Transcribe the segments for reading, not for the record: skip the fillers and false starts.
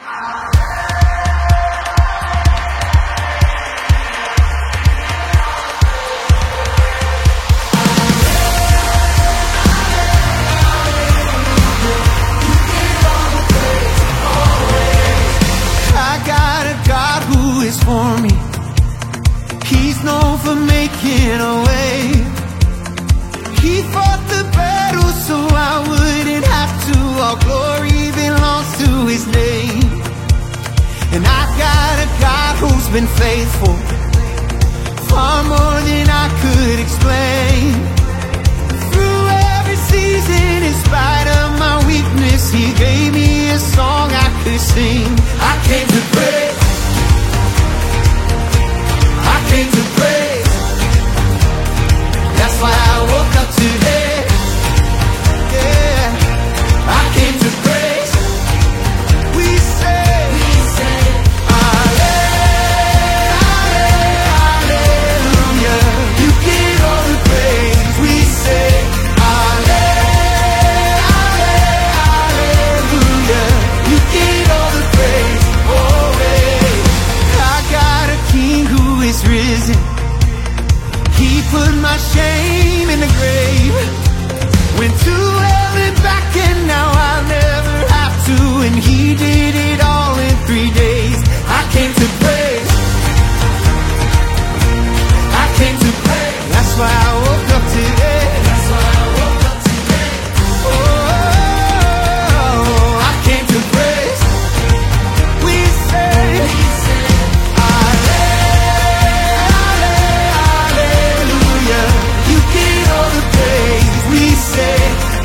For me, He's known for making a way. He fought the battle so I wouldn't have to. All glory belongs to His name. And I've got a God who's been faithful, far more than I could explain. Through every season, in spite of my weakness, He gave me a song I could sing. I came to praise, came to praise. That's why I woke up today. Yeah, I came to praise. We say hallelujah. You get all the praise. We say hallelujah. You get all the praise. Always. I got a King who is risen. He put my shame in the grave, went to hell and back, and now I'll never have to. And He did it all in 3 days. I came to praise, I came to praise. That's why I woke up today. That's why I woke up today. Oh, I came to praise. We say you get all the praise. We say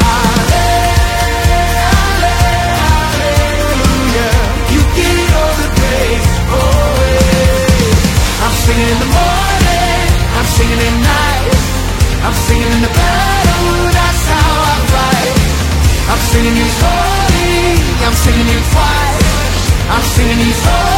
hallelujah. You get all the praise. Always. I'm singing in the morning, I'm singing at night, I'm singing in the battle, that's how I fight. I'm singing He's holy, I'm singing He's wise, I'm singing He's holy.